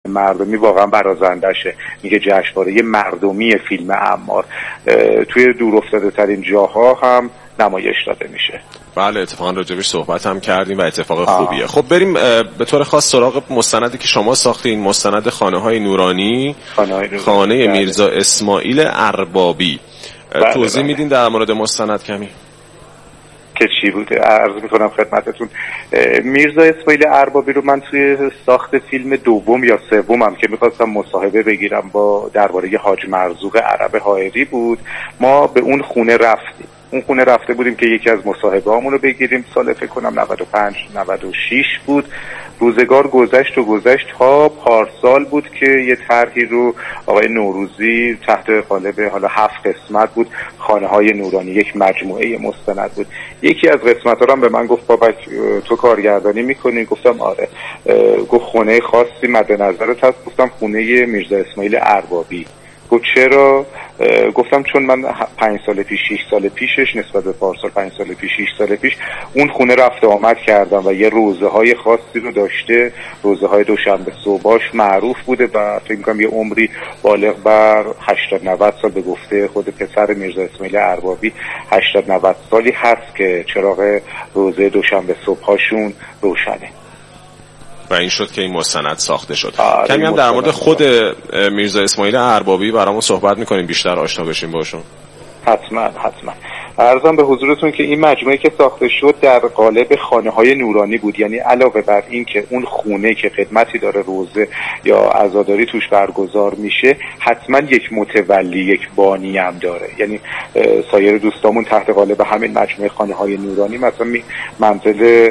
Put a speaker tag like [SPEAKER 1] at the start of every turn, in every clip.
[SPEAKER 1] مردمی واقعا برازندشه. میگه جشنواره مردمی فیلم عمار توی دور افتاده ترین جاها هم نمایش داده میشه.
[SPEAKER 2] بله اتفاقا راجبش صحبت هم کردیم و اتفاق خوبیه. خب بریم به طور خاص سراغ مستندی که شما ساختین، مستند خانه‌های نورانی، خانه میرزا اسماعیل اربابی. توضیح میدین در مورد مستند کمی؟
[SPEAKER 1] که چی بوده؟ عرض میکنم خدمتتون. میرزا اسماعیل اربابی رو من توی ساخت فیلم دوم یا سومم که میخواستم مصاحبه بگیرم با درباره حاج مرزوق عرب حائری بود، ما به اون خونه رفتیم. اون خونه رفته بودیم که یکی از مصاحبه هامون رو بگیریم. سال فکر کنم 95-96 بود. روزگار گذشت تا پارسال بود که یه طرحی رو آقای نوروزی تحت قالب حالا 7 قسمت بود، خانه های نورانی، یک مجموعه مستند بود. یکی از قسمت ها رو هم به من گفت بابا تو کارگردانی میکنی؟ گفتم آره. گفت خونه خاصی مد نظرت هست؟ گفتم خونه میرزا اسماعیل اربابی. گفت چرا؟ گفتم چون من 5 سال پیش 6 سال پیشش نسبت به پارسال 5 سال پیش 6 سال پیش اون خونه رفت آمد کردم و یه روزه های خاصی رو داشته. روزه های دوشنبه صبحاش معروف بوده و فکر می‌کنم یه عمری بالغ بر 80-90 سال به گفته خود پسر میرزا اسماعیل اربابی 80-90 سالی هست که چراغ روزه دوشنبه صبحاشون روشنه.
[SPEAKER 2] و این شد که این مستند ساخته شد. کمی هم در مورد خود میرزا اسماعیل اربابی برامون صحبت میکنیم، بیشتر آشنا بشیم باشون.
[SPEAKER 1] حتما. عرضم به حضورتون که این مجموعه که ساخته شد در قالب خانه های نورانی بود. یعنی علاوه بر این که اون خونه که خدمتی داره، روزه یا عزاداری توش برگزار میشه، حتما یک متولی، یک بانی هم داره. یعنی سایر دوستامون تحت قالب همین مجموعه خانه های نورانی مثلا منزل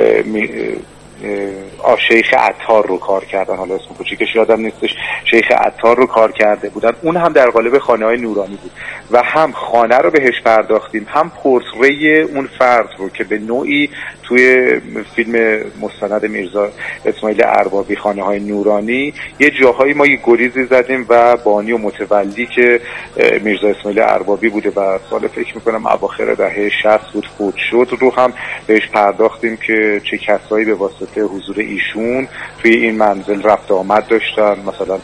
[SPEAKER 1] شیخ عطار رو کار کردن، حالا اسم کوچیکش یادم نیستش، شیخ عطار رو کار کرده بودن. اون هم در قالب خانه های نورانی بود و هم خانه رو بهش پرداختیم، هم پورتری اون فرد رو که به نوعی توی فیلم مستند میرزا اسماعیل اربابی خانه های نورانی یه جاهایی ما یه گریزی زدیم و بانی و متولی که میرزا اسماعیل اربابی بوده و سال فکر میکنم اواخر دهه 60 بود فوت شد رو هم بهش پرداختیم که چه کسایی به واسطه حضور ایشون توی این منزل رفت آمد داشتن. مثلا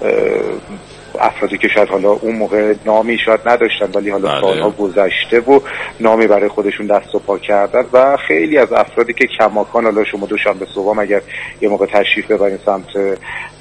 [SPEAKER 1] افرادی که شاید حالا اون موقع نامی شاید نداشتن ولی حالا سالها گذشته و نامی برای خودشون دست و پا کردن و خیلی از افرادی که کماکان، حالا شما دوشنبه صبح اگر یه موقع تشریف ببرین سمت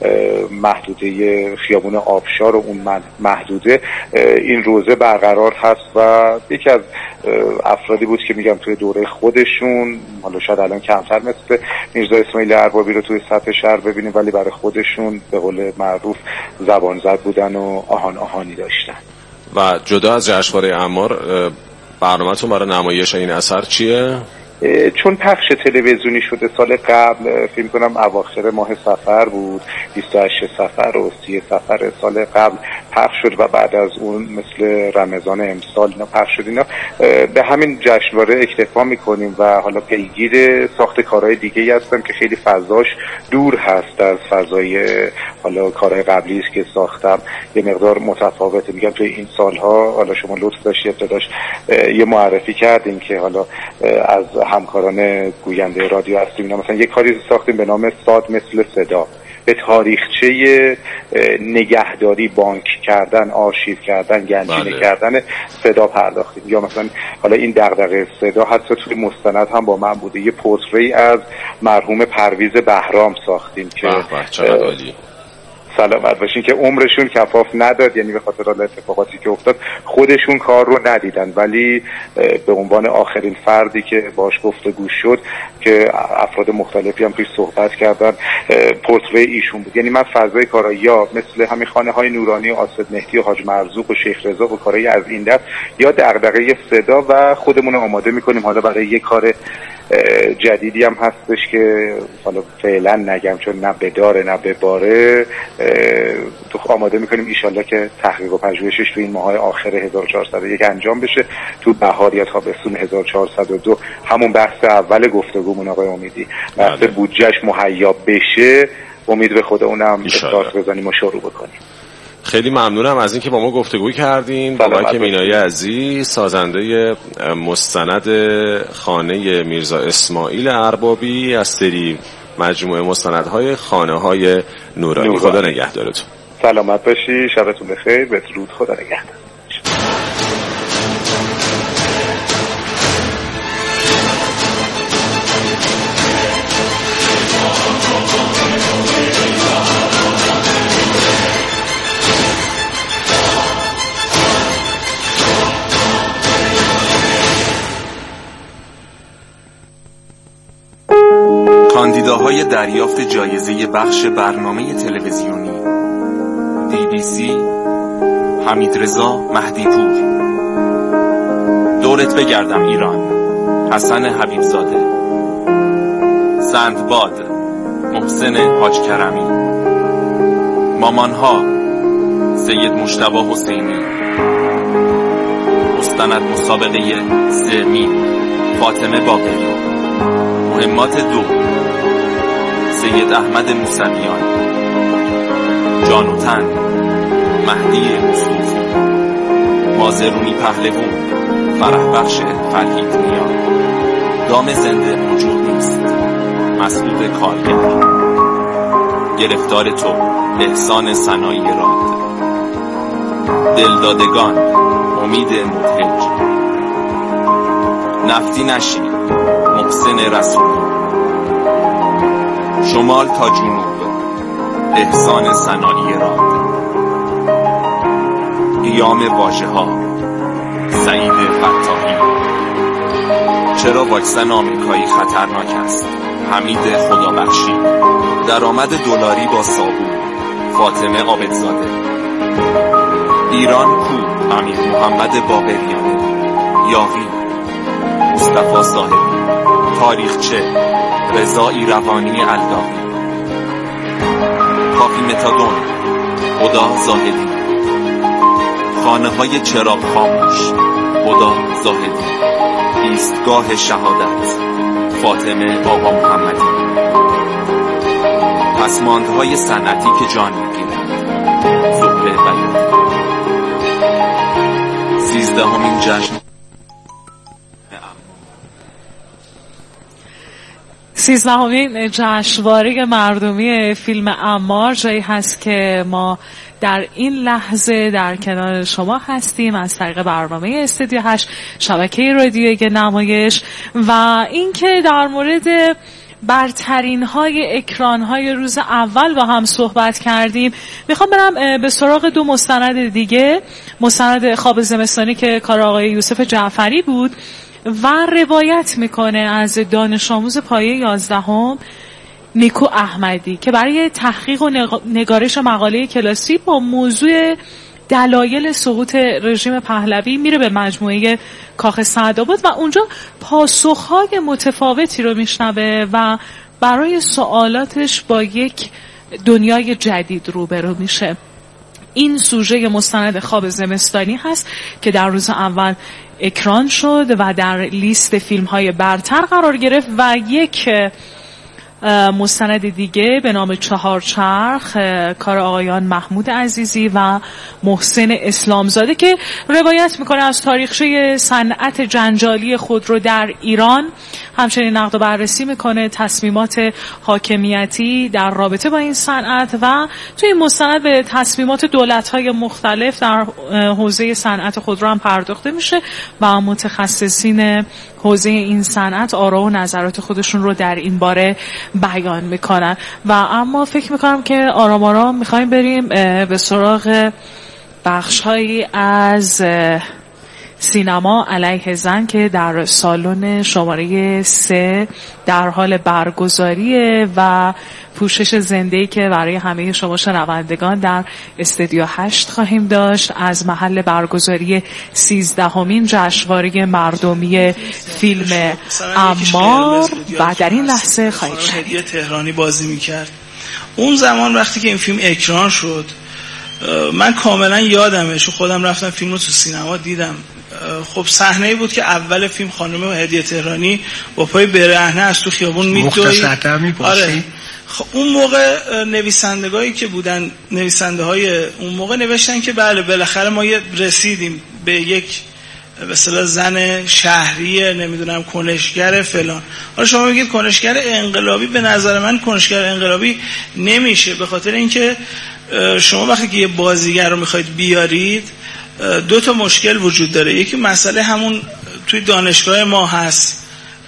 [SPEAKER 1] محدوده خیابون آبشار و اون محدوده، این روزه برقرار هست و یکی از افرادی بود که میگم توی دوره خودشون، حالا شاید الان کمتر مثل میرزا اسماعیل اربابی رو توی سطح شهر ببینیم ولی برای خودشون به قول معروف زبان زد بودن و آهانی داشتن.
[SPEAKER 2] و جدا از جشنواره عمار برنامه‌تون برای نمایش این اثر چیه؟
[SPEAKER 1] چون پخش تلویزیونی شده سال قبل، فکر کنم اواخر ماه صفر بود، 28 صفر و 30 صفر سال قبل پخش شد و بعد از اون مثل رمضان امسال اینا پخش شد. اینا به همین جشنواره اکتفا میکنیم و حالا پیگیر ساخت کارهای دیگه هستم که خیلی فضاش دور هست از فضای حالا کارهای قبلی است که ساختم، یه مقدار متفاوته. میگم توی این سالها حالا شما لطف داشتی ابتداش یه معرفی کردیم که حالا از همکاران گوینده رادیو هستیم اینا، مثلا یه کاری ساختیم به نام ساد مثل صدا، به تاریخچه نگهداری، بانک کردن، آرشیو کردن، گنجینه کردن صدا پرداختیم. یا مثلا حالا این دغدغه صدا حتی توی مستند هم با من بوده، یه پورتری از مرحوم پرویز بهرام ساختیم که سلامت باشین که عمرشون کفاف نداد، یعنی به خاطر اتفاقاتی که افتاد خودشون کار رو ندیدن ولی به عنوان آخرین فردی که باش گفتگو شد که افراد مختلفی هم توی صحبت کردن پورتری ایشون بود. یعنی من فضای کارایی یا مثل همین خانه های نورانی و آصد مهدی و حاج مرزوق و شیخ رضا و کارایی از این دست یا دغدغه صدا و خودمون آماده میکنیم حالا برای یک کار جدیدی هم هستش که حالا فعلا نگم چون نه بداره نه بباره، تو آماده میکنیم ایشالله که تحقیق و پژوهشش تو این ماهای آخر 1401 انجام بشه، تو بهار یا تابستون 1402 همون بحث اول گفتگومون آقای امیدی، بحث بودجهش مهیا بشه، امید به خدا اونم استارت بزنیم و شروع بکنیم.
[SPEAKER 2] خیلی ممنونم از اینکه با ما گفتگو کردین. بابک مینایی عزیز، سازنده مستند خانه میرزا اسماعیل اربابی از سری مجموعه مستندهای خانه‌های نورانی. خدا نگهدارتون.
[SPEAKER 1] سلامت باشی، شبتون بخیر، بدرود، خدا نگهدار.
[SPEAKER 3] کاندیداهای دریافت جایزه بخش برنامه تلویزیونی BBC: حمیدرضا مهدی‌پور. دورت بگردم ایران، حسن حبیبزاده. سندباد، محسن حاج کرمی. مامانها، سید مجتبی حسینی. مستند مسابقه زمین، فاطمه باقری. مهمات 2، سید احمد موسویان. جان و تن، مهدی مصطفی. مازرونی پهلوان، فرح بخش فرهید میان. دام زنده موجود نیست، مسعود کارگر. گرفتار تو، احسان سنایی راد. دلدادگان، امید مدهج. نفتی نشی، محسن رسولی. شمال تا جنوب، احسان سنایی راد. قیام واژه ها، سعید فتاحی. چرا واکسن آمریکایی خطرناک است، حمید خدابخشی. درآمد دلاری با صابون، فاطمه عابدزاده. ایران کو، امیر محمد باقریانه. یاغی، مصطفی صاحبی. تاریخچه، رضا ایروانی الداغی. کافی متادون، خدا زاهدی. خانه های چراغ خاموش، خدا زاهدی. ایستگاه شهادت، فاطمه آقا محمدی. پسماندهای صنعتی که جان میگیرند، زهره بیانی. 13مین جشن
[SPEAKER 4] 13مین جشنواره مردمی فیلم عمار جایی هست که ما در این لحظه در کنار شما هستیم از طریق برنامه استودیو 8 شبکه رادیویی نمایش و اینکه در مورد برترین های اکران های روز اول با هم صحبت کردیم. میخوام برم به سراغ 2 مستند دیگه. مستند خواب زمستانی که کار آقای یوسف جعفری بود و روایت میکنه از دانش آموز پایه 11 نیکو احمدی که برای تحقیق و نگارش مقاله کلاسی با موضوع دلایل سقوط رژیم پهلوی میره به مجموعه کاخ سعدآباد و اونجا پاسخهای متفاوتی رو میشنوه و برای سوالاتش با یک دنیای جدید روبرو میشه. این سوژه مستند خواب زمستانی هست که در روز اول اکران شد و در لیست فیلم‌های برتر قرار گرفت و یک مستند دیگه به نام 4 چرخ کار آقایان محمود عزیزی و محسن اسلامزاده که روایت میکنه از تاریخچه صنعت جنجالی خودرو در ایران. همچنین نقد و بررسی میکنه تصمیمات حاکمیتی در رابطه با این صنعت و توی این مستند به تصمیمات دولت‌های مختلف در حوزه صنعت خودرو هم پرداخته میشه و متخصصین حوزه این صنعت آرا و نظرات خودشون رو در این باره بیان میکنن. و اما فکر میکنم که آرام آرام میخوایم بریم به سراغ بخش‌هایی از سینما علیه زن که در سالن شماره 3 در حال برگزاریه و پوشش زنده‌ای که برای همه شما شنوندگان در استودیو 8 خواهیم داشت از محل برگزاری 13مین جشنواره مردمی فیلم عمار و در این لحظه خواهید شنید.
[SPEAKER 5] تهرانی بازی میکرد. اون زمان وقتی که این فیلم اکران شد من کاملا یادمه، چون خودم رفتم فیلم رو تو سینما دیدم. خب صحنه‌ای بود که اول فیلم خانم هدیه تهرانی با پای برهنه از تو خیابون میدوید.
[SPEAKER 6] مختصرتر میپرسی؟
[SPEAKER 5] آره. اون موقع نویسندگانی که بودن، نویسنده های اون موقع نوشتن که بله بالاخره ما رسیدیم به یک به اصطلاح زن شهریه، نمیدونم کنشگر فلان. حالا شما میگید کنشگر انقلابی، به نظر من کنشگر انقلابی نمیشه، به خاطر اینکه شما وقتی که یه بازیگر رو میخواید بیارید دو تا مشکل وجود داره. یکی مسئله همون توی دانشگاه ما هست،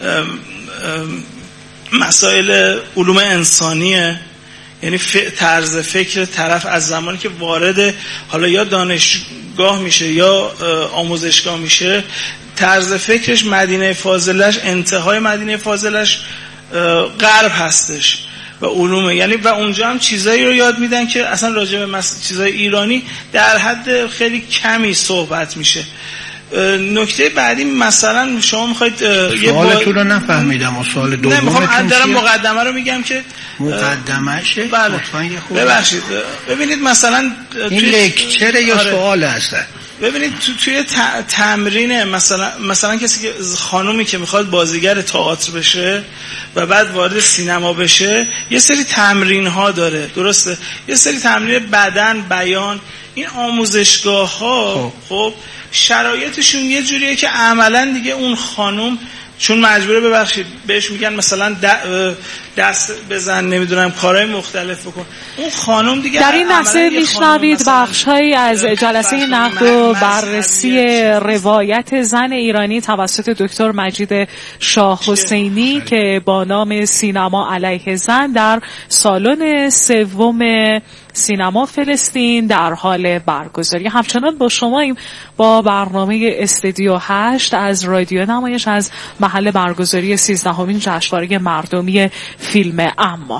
[SPEAKER 5] مسائل علوم انسانیه، یعنی طرز فکر طرف از زمانی که وارد حالا یا دانشگاه میشه یا آموزشگاه میشه، طرز فکرش مدینه فاضلش، انتهای مدینه فاضلش غرب هستش و علومه، یعنی و اونجا هم چیزایی رو یاد میدن که اصلا راجع به چیزای ایرانی در حد خیلی کمی صحبت میشه. نکته بعدی مثلا شما میخواید
[SPEAKER 6] سوالتون رو نفهمیدم و سوال دومتون
[SPEAKER 5] میخوام دارم مقدمه رو میگم که
[SPEAKER 6] مقدمشه.
[SPEAKER 5] بله. ببخشید ببینید مثلا
[SPEAKER 6] این لکچر یا سوال هستن.
[SPEAKER 5] ببینید توی تمرین مثلا کسی که خانومی که میخواد بازیگر تئاتر بشه و بعد وارد سینما بشه یه سری تمرین ها داره، درسته؟ یه سری تمرین بدن، بیان. این آموزشگاه ها خب شرایطشون یه جوریه که عملا دیگه اون خانم چون مجبوره، ببخشید بهش میگن مثلا دست بزن، نمیدونم کارهای مختلف بکن، اون خانم دیگه
[SPEAKER 4] در این لحظه میشنوید بخش‌هایی از جلسه نقد و بررسی روایت زن ایرانی توسط دکتر مجید شاه حسینی که با نام سینما علیه زن در سالن سوم سینما فلسطین در حال برگزاری. همچنان با شماییم با برنامه استودیو 8 از رادیو نمایش از محل برگزاری 13مین جشنواره مردمی فیلم عمار.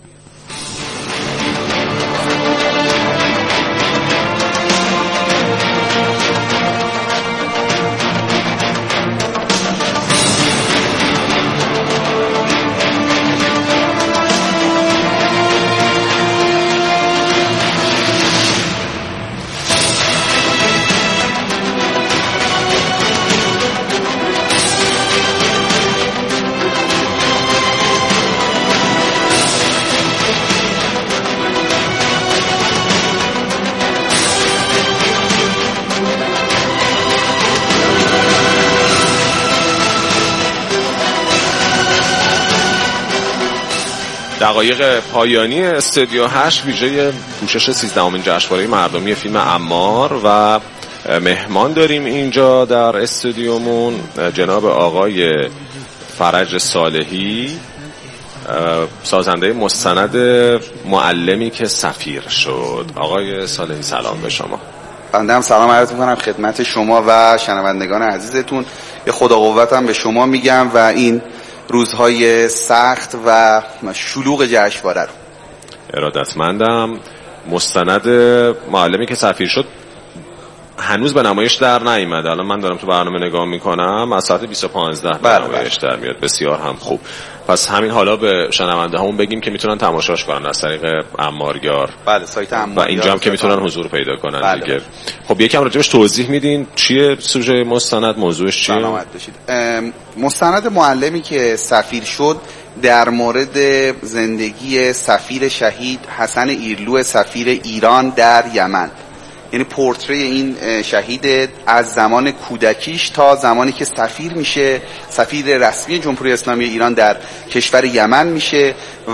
[SPEAKER 2] دقایق پایانی استودیو 8 ویژه پوشش 13مین جشنواره مردمی فیلم عمار و مهمان داریم اینجا در استودیومون جناب آقای فرج صالحی، سازنده مستند معلمی که سفیر شد. آقای صالحی سلام به شما.
[SPEAKER 7] بنده هم سلام عرض می‌کنم خدمت شما و شنوندگان عزیزتون. یه خدا قوتم به شما میگم و این روزهای سخت و شلوغ جشنواره رو.
[SPEAKER 2] ارادتمندم. مستند معلمی که سفیر شد هنوز به نمایش در نیامده. الان من دارم تو برنامه نگاه میکنم، از ساعت 20:15 به نمایش در میاد. بسیار هم خوب. پس همین حالا به شنونده همون بگیم که میتونن تماشاش کنن از طریق عماریار.
[SPEAKER 7] بله، سایت عماریار
[SPEAKER 2] و اینجا هم که میتونن حضور پیدا کنن.
[SPEAKER 7] بله.
[SPEAKER 2] دیگه خب یکم راجعش توضیح میدین چیه سوژه مستند، موضوعش چیه؟
[SPEAKER 7] سلامت باشید. مستند معلمی که سفیر شد در مورد زندگی سفیر شهید حسن ایرلو سفیر ایران در یمن، یعنی پورتری این شهید از زمان کودکیش تا زمانی که سفیر میشه، سفیر رسمی جمهوری اسلامی ایران در کشور یمن میشه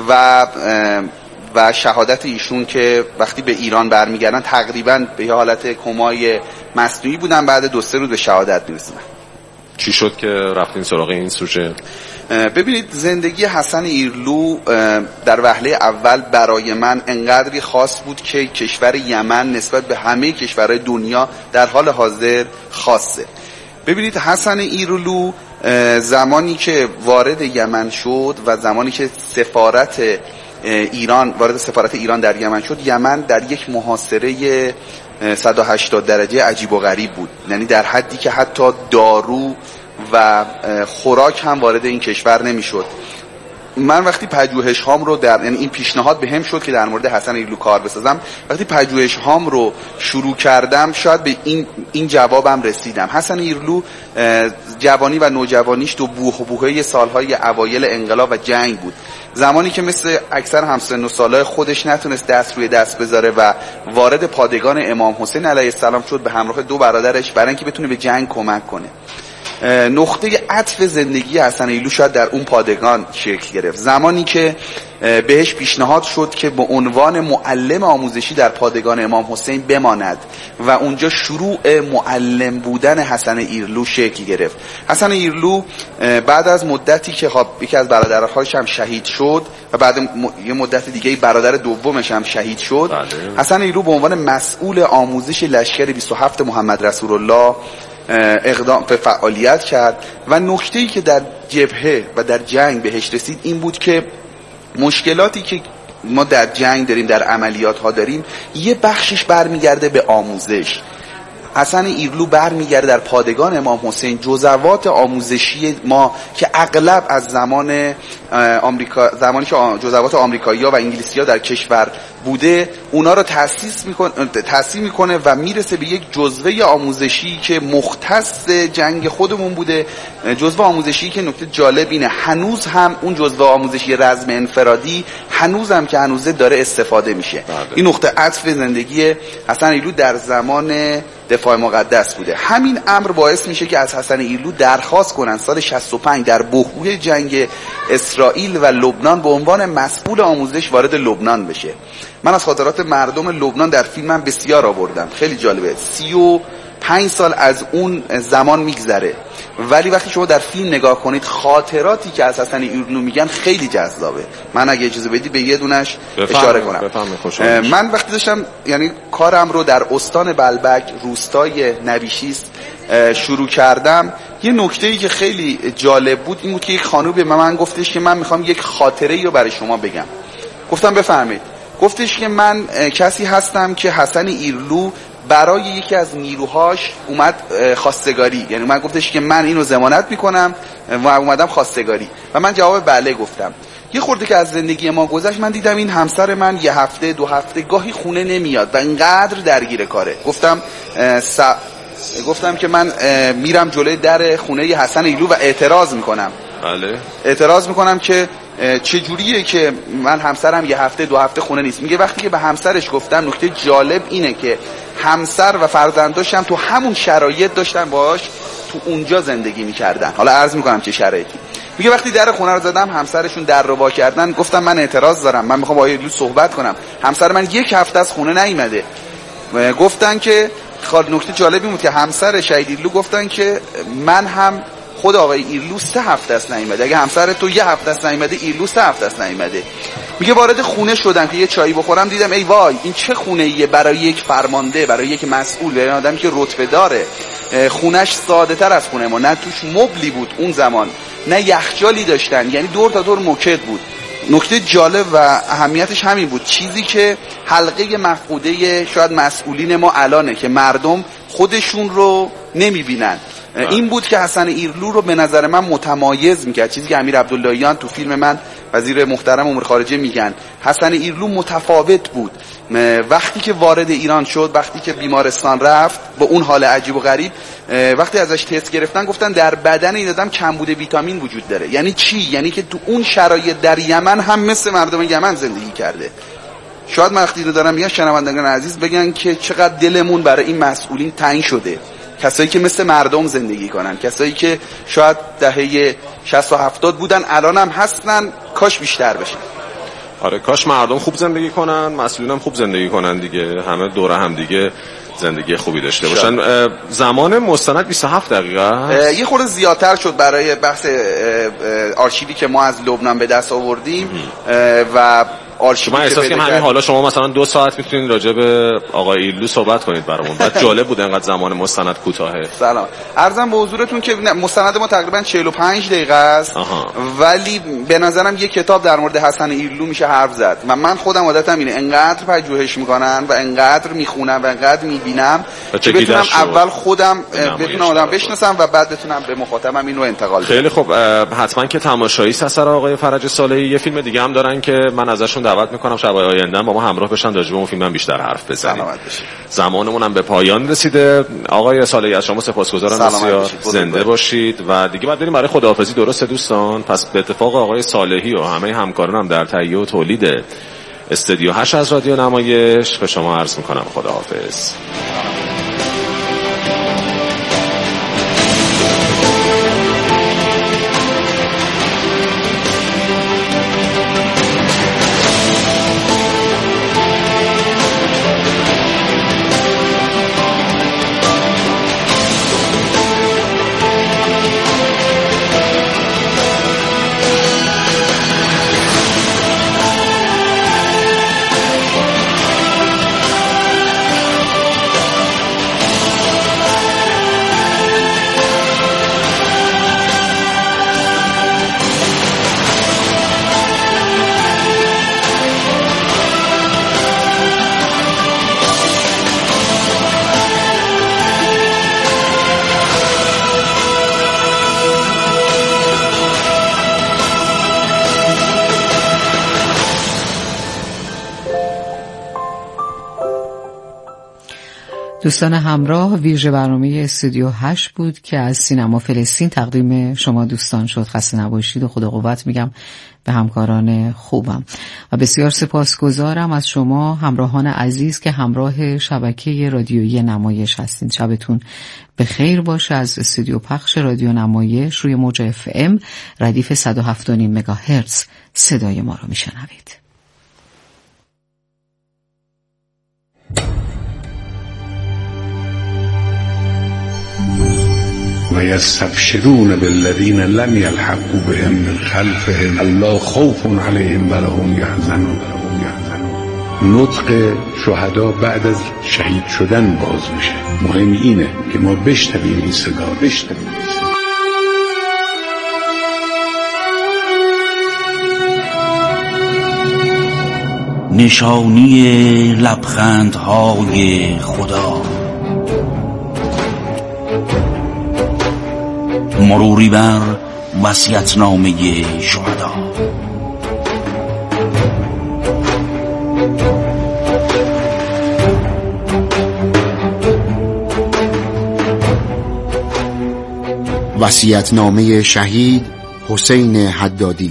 [SPEAKER 7] و شهادت ایشون که وقتی به ایران برمیگردن تقریبا به حالت کمای مصنوعی بودن، بعد 2-3 روز به شهادت میرسن.
[SPEAKER 2] چی شد که رفتین سراغ این سوژه؟
[SPEAKER 7] ببینید، زندگی حسن ایرلو در وهله اول برای من انقدری خاص بود که کشور یمن نسبت به همه کشورهای دنیا در حال حاضر خاصه. ببینید، حسن ایرلو زمانی که وارد یمن شد و زمانی که وارد سفارت ایران در یمن شد، یمن در یک محاصره 180 درجه عجیب و غریب بود، یعنی در حدی که حتی دارو و خوراک هم وارد این کشور نمیشد. من وقتی پژوهش هام رو یعنی این پیشنهاد بهم شد که در مورد حسن ایرلو کار بسازم، وقتی پژوهش هام رو شروع کردم شاید به این جوابم رسیدم. حسن ایرلو جوانی و نوجوانیش تو بوه و بوهه سالهای اوایل انقلاب و جنگ بود زمانی که مثل اکثر همسن و سالای خودش نتونست دست روی دست بذاره و وارد پادگان امام حسین علیه السلام شد به همراه 2 برادرش برای اینکه بتونه به جنگ کمک کنه. نقطه عطف زندگی حسن ایلو شاید در اون پادگان شکل گرفت، زمانی که بهش پیشنهاد شد که به عنوان معلم آموزشی در پادگان امام حسین بماند و اونجا شروع معلم بودن حسن ایرلو شکل گرفت. حسن ایرلو بعد از مدتی که یکی از برادرهاش هم شهید شد و بعد یه مدت دیگه برادر دومش هم شهید شد، حسن ایرلو به عنوان مسئول آموزش لشکر 27 محمد رسول الله اقدام به فعالیت کرد و نکته‌ای که در جبهه و در جنگ بهش رسید این بود که مشکلاتی که ما در جنگ داریم، در عملیات ها داریم، یه بخشش برمیگرده به آموزش. حسن ایرلو برمیگرده در پادگان امام حسین جزوات آموزشی ما که اغلب از زمانی که جزوات آمریکایی‌ها و انگلیسی‌ها در کشور بوده اونا رو تأسیس میکنه و میرسه به یک جزوه آموزشی که مختص جنگ خودمون بوده. جزوه آموزشی که نکته جالب اینه هنوز هم اون جزوه آموزشی رزم انفرادی هنوز هم که هنوزه داره استفاده میشه. این نقطه عطف زندگی حسن ایرلو در زمان دفاع مقدس بوده. همین امر باعث میشه که از حسن ایرلو درخواست کنن سال 65 در بحبوح جنگ اسرائیل و لبنان به عنوان مسئول آموزش وارد لبنان بشه. من از خاطرات مردم لبنان در فیلمم بسیار آوردم، خیلی جالبه. 35 سال از اون زمان میگذره ولی وقتی شما در فیلم نگاه کنید خاطراتی که از حسن ایرلو میگن خیلی جذابه. من اگه اجازه بدی به یه دونش اشاره کنم. من وقتی داشتم یعنی کارم رو در استان بلبک روستای نویشیست شروع کردم، یه نکته‌ای که خیلی جالب بود این بود که یک خانم به من گفتش که من میخوام یک خاطره‌ای رو برای شما بگم. گفتم بفرمایید. گفتش که من کسی هستم که حسن ایرلو برای یکی از نیروهاش اومد خواستگاری، یعنی من گفتش که من اینو ضمانت میکنم و اومدم خواستگاری و من جواب بله گفتم. یه خورده که از زندگی ما گذشت من دیدم این همسر من 1 هفته 2 هفته گاهی خونه نمیاد و اینقدر درگیر کاره. گفتم که من میرم جلوی در خونه حسن ایرلو و اعتراض میکنم.
[SPEAKER 2] بله.
[SPEAKER 7] اعتراض میکنم که چجوریه که من همسرم 1 هفته 2 هفته خونه نیست. میگه وقتی که به همسرش گفتم نکته جالب اینه که همسر و فرزنداش هم تو همون شرایط داشتن باهاش تو اونجا زندگی میکردن. حالا عرض میکنم چه شرایطی. میگه وقتی در خونه رو زدم همسرشون در رو وا کردن، گفتم من اعتراض دارم، من میخوام با ایرلو صحبت کنم. همسر من 1 هفته از خونه نیومده. گفتن که نکته جالبی بود که همسر شهید ایرلو گفتن که من هم خود آقای ایرلو 3 هفته است نیومده. اگه همسر تو 1 هفته است نیومده، ایرلو 3 هفته است نیومده. میگه وارد خونه شدم که یه چایی بخورم، دیدم ای وای این چه خونه‌ایه برای یک فرمانده، برای یک مسئول، برای آدمی که رتبه داره. خونش ساده تر از خونه ما، نه توش مبلی بود اون زمان، نه یخچالی داشتن، یعنی دور تا دور موکد بود. نکته جالب و اهمیتش همین بود، چیزی که حلقه مفقوده شاید مسئولین ما الانه که مردم خودشون رو نمیبینن. این بود که حسن ایرلو رو به نظر من متمایز میکرد. چیزی که امیر عبداللهیان تو فیلم من وزیر محترم امور خارجه میگن، حسن ایرلو متفاوت بود. وقتی که وارد ایران شد، وقتی که بیمارستان رفت با اون حال عجیب و غریب، وقتی ازش تست گرفتن گفتن در بدن این آدم کمبود ویتامین وجود داره. یعنی چی؟ یعنی که تو اون شرایط در یمن هم مثل مردم یمن زندگی کرده. شاید من وقتی دارم میگم شنوندگان عزیز بگن که چقدر دلمون برای این مسئولین تنگ شده، کسایی که مثل مردم زندگی کنن، کسایی که شاید دهه 60 و 70 بودن الان هم هستن، کاش بیشتر بشن.
[SPEAKER 2] آره کاش مردم خوب زندگی کنن، مسئولین هم خوب زندگی کنن دیگه، همه دوره هم دیگه زندگی خوبی داشته باشن. زمان مستند 27 دقیقه است. یه
[SPEAKER 7] خورده زیادتر شد برای بحث آرشیوی که ما از لبنان به دست آوردیم و
[SPEAKER 2] من احساس کنم همین حالا شما مثلا 2 ساعت میتونید راجع به آقای ایرلو صحبت کنید برامون. بعد جالب بود انقدر زمان مستند کوتاهه.
[SPEAKER 7] سلام. عرضم به حضورتون که مستند ما تقریبا 45 دقیقه است. ولی به نظرم یه کتاب در مورد حسن ایرلو میشه حرف زد و من خودم عادتم اینه انقدر پژوهش میکنن و انقدر میخونم و انقدر میبینم که بتونم اول خودم بتونم آدم بشناسم و بعد بتونم به مخاطبم اینو انتقال بدم.
[SPEAKER 2] خیلی خوب. حتما که تماشایی اثر آقای فرج صالحی. یه فیلم دیگه هم دارن که من ازشون دعوت میکنم شب‌های آینده با ما همراه بشن راجع به اون فیلم بیشتر حرف بزنیم. زمانمون هم به پایان رسیده. آقای صالحی از شما سپاسگزارم بسیار. زنده باشید و دیگه بعد بریم برای خداحافظی. درسته دوستان؟ پس به اتفاق آقای صالحی و همه همکارانم در تهیه و تولید استودیو 8 از رادیو نمایش به شما عرض میکنم خداحافظ.
[SPEAKER 8] دوستان همراه، ویژه برنامه استودیو 8 بود که از سینما فلسطین تقدیم شما دوستان شد. خسته نباشید و خدا قوت میگم به همکاران خوبم و بسیار سپاسگزارم از شما همراهان عزیز که همراه شبکه رادیویی نمایش هستید. شبتون به خیر باشه. از استودیو پخش رادیو نمایش روی موج FM ردیف 107.5 مگاهرتز صدای ما رو میشنوید.
[SPEAKER 9] و یستبشرون بالذین لم یلحقوا بهم من خلفهم الا خوف علیهم ولا هم یحزنون. نطق شهدا بعد از شهید شدن باز میشه. مهم اینه که ما بشنویم این صدا، بشنویم.
[SPEAKER 10] نشانی لبخندهای خدا، مروری بر وصیت‌نامه شهدا.
[SPEAKER 11] وصیت‌نامه شهید حسین حدادی.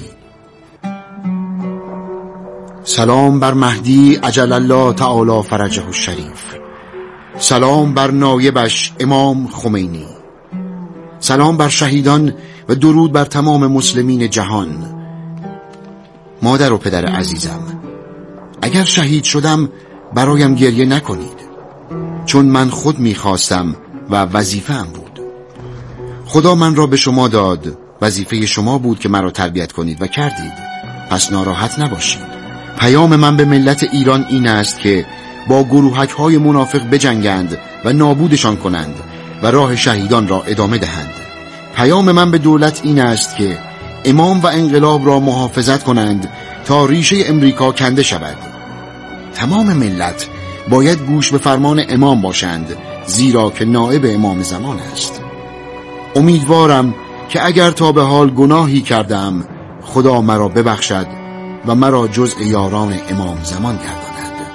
[SPEAKER 11] سلام بر مهدی عجل الله تعالی فرجه الشریف. سلام بر نایبش امام خمینی. سلام بر شهیدان و درود بر تمام مسلمین جهان. مادر و پدر عزیزم، اگر شهید شدم برایم گریه نکنید، چون من خود میخواستم و وظیفه‌ام بود. خدا من را به شما داد، وظیفه شما بود که مرا تربیت کنید و کردید، پس ناراحت نباشید. پیام من به ملت ایران این است که با گروهک‌های منافق بجنگند و نابودشان کنند و راه شهیدان را ادامه دهند. پیام من به دولت این است که امام و انقلاب را محافظت کنند تا ریشه امریکا کنده شود. تمام ملت باید گوش به فرمان امام باشند، زیرا که نائب امام زمان است. امیدوارم که اگر تا به حال گناهی کردم خدا مرا ببخشد و مرا جزء یاران امام زمان گرداند.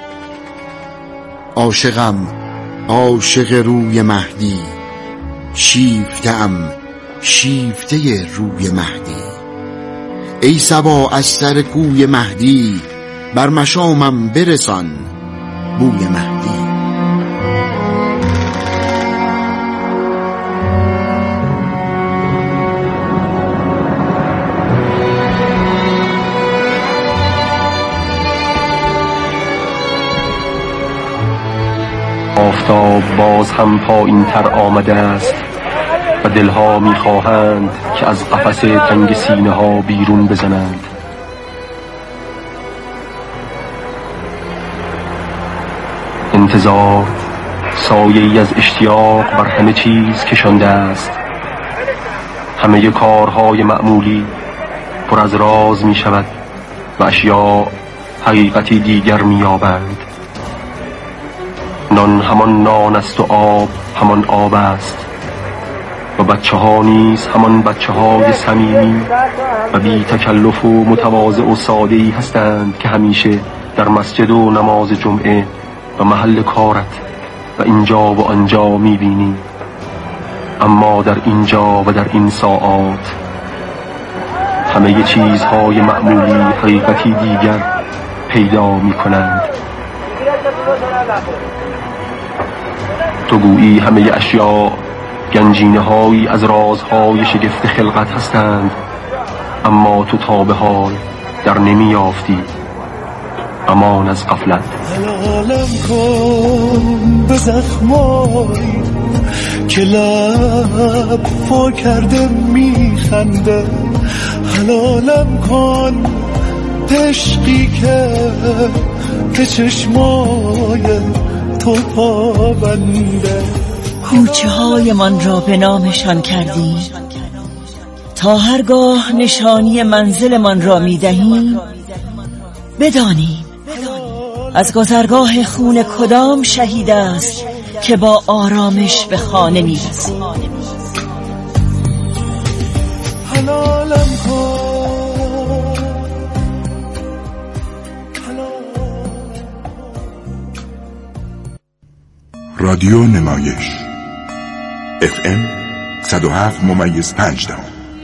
[SPEAKER 11] عاشقم، عاشق روی مهدی، شیفته‌ام، شیفته روی مهدی. ای صبا از سر کوی مهدی، بر مشامم برسان بوی مهدی.
[SPEAKER 12] آفتاب باز هم پایین تر آمده است و دلها میخواهند که از قفس تنگ سینه ها بیرون بزنند. انتظار سایه‌ای از اشتیاق بر همه چیز کشانده است. همه کارهای معمولی پر از راز می شود و اشیاء حقیقتی دیگر می یابند. نان همان نان است و آب همان آب است. و بچه ها نیز همان بچه های صمیمی و بی تکلف و متواضع و ساده‌ای هستند که همیشه در مسجد و نماز جمعه و محل کارت و اینجا و آنجا می‌بینی. اما در اینجا و در این ساعات همه چیزهای معمولی حقیقتی دیگر پیدا می‌کنند. تو گویی همه اشیاء گنجینه‌هایی از رازهای شگفت خلقت هستند، اما تو تا به حال در نمی‌یافتی. امان از غفلت.
[SPEAKER 13] حلالم کن به زخمایی که لب پا کرده میخنده، حلالم کن عشقی که چشمای تو پابنده.
[SPEAKER 14] کوچه های من را به نامشان کردیم تا هرگاه نشانی منزل من را میدهیم بدانیم از گذرگاه خون کدام شهید است که با آرامش به خانه میرسیم.
[SPEAKER 13] حلالم کن.
[SPEAKER 15] رادیو نمایش FM 107.5.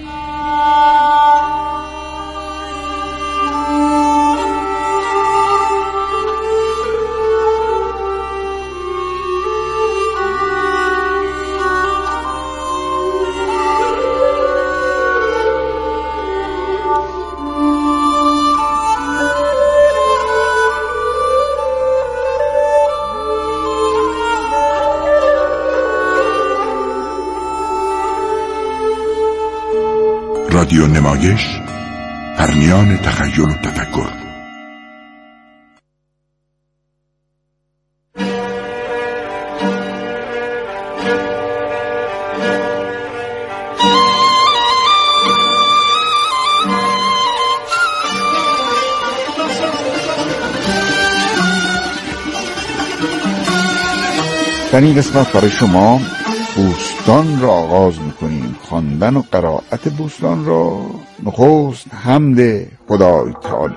[SPEAKER 15] رادیو نمایش، پرمیان تخیل و تفکر.
[SPEAKER 16] در این قسمت برای شما بوستان را آغاز میکنیم. خواندن و قرائت بوستان را نخست حمد خدای تعالی.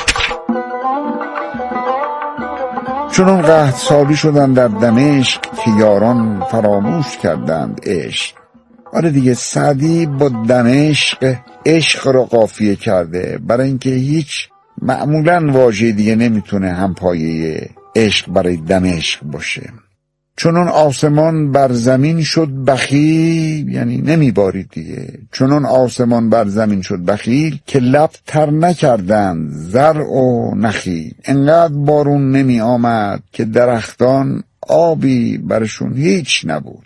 [SPEAKER 16] چنان قحط سالی شدن در دمشق که یاران فراموش کردند عشق. آره دیگه، سعدی با دمشق عشق را قافیه کرده، برای اینکه هیچ معمولاً واژه دیگه نمیتونه همپایه عشق برای دمشق باشه. چنان آسمان بر زمین شد بخیل، یعنی نمیبارید دیگه. چنان آسمان بر زمین شد بخیل که لب تر نکردند زرع و نخیل. انقدر بارون نمی آمد که درختان آبی برشون هیچ نبود.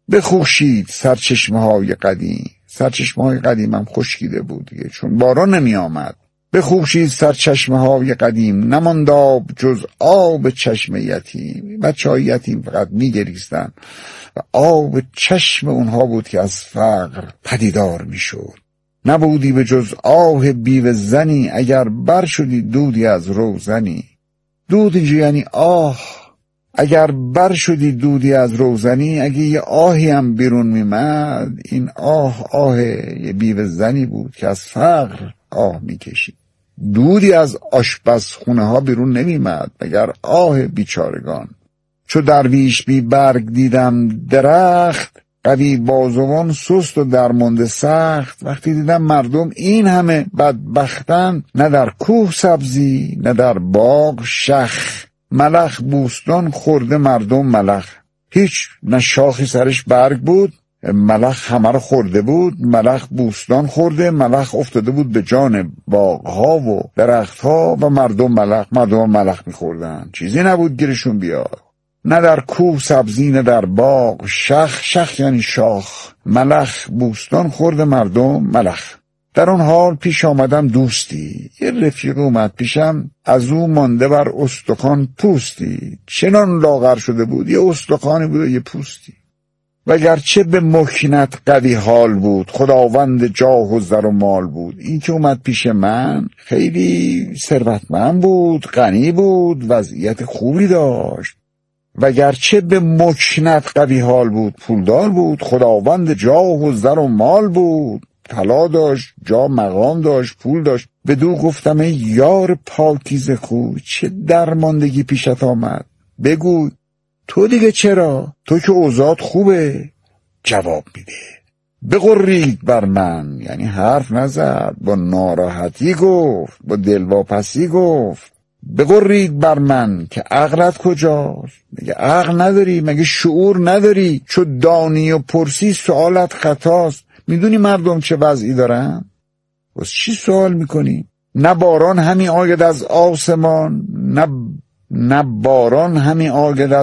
[SPEAKER 16] بخوشید سرچشمه های قدیم. سرچشمه های قدیم هم خشکیده بود دیگه، چون باران نمی آمد. بخوشید سرچشمه های قدیم، نماند آب جز آب چشم یتیم. بچه های یتیم فقط میگریستن و آب چشم اونها بود که از فقر پدیدار میشد. نبودی به جز آه بیوه زنی، اگر بر شدی دودی از روزنی. دود اینجا یعنی آه. اگر بر شدی دودی از روزنی، اگه یه آهی هم بیرون میمد، این آه یه بیوه زنی بود که از فقر آه میکشید. دودی از آشپزخونه ها بیرون نمیمد مگر آه بیچارگان. چو درویش بی برگ دیدم درخت، قوی بازوان سست و درمانده سخت. وقتی دیدم مردم این همه بدبختن، نه در کوه سبزی نه در باغ شخ. ملخ بوستان خورده مردم ملخ، هیچ نه شاخی سرش برگ بود. ملخ همه رو خورده بود. ملخ بوستان خورده، ملخ افتاده بود به جان باغها و درختها و مردم ملخ میخوردن. چیزی نبود گیرشون بیاد. نه در کوه سبزی نه در باغ شخ. شخ یعنی شاخ. ملخ بوستان خورده مردم ملخ. در اون حال پیش آمدم دوستی، یه رفیق اومد پیشم، از او مانده بر استخوان پوستی. چنان لاغر شده بود، یه استخوانی بود و یه پوستی. وگرچه به مکنت قوی حال بود، خداوند جاه و زر و مال بود. این که اومد پیش من خیلی ثروتمند بود، غنی بود، وضعیت خوبی داشت، وگرچه به مکنت قوی حال بود، پولدار بود، خداوند جاه و زر و مال بود، طلا داشت، جا مقام داشت، پول داشت. بدو گفتم ای یار پاکیزه خو، چه درماندگی پیشت آمد؟ بگو تو دیگه چرا؟ تو که اوضاعت خوبه. جواب میده بغرید بر من، یعنی حرف نزد، با ناراحتی گفت، با دلواپسی گفت بغرید بر من که عقلت کجاست؟ مگه عقل نداری؟ مگه شعور نداری؟ چو دانی و پرسی سوالت خطاست. میدونی مردم چه وضعی دارن؟ بس چی سوال میکنی؟ نه باران همی آید از آسمان، نه باران همی آید از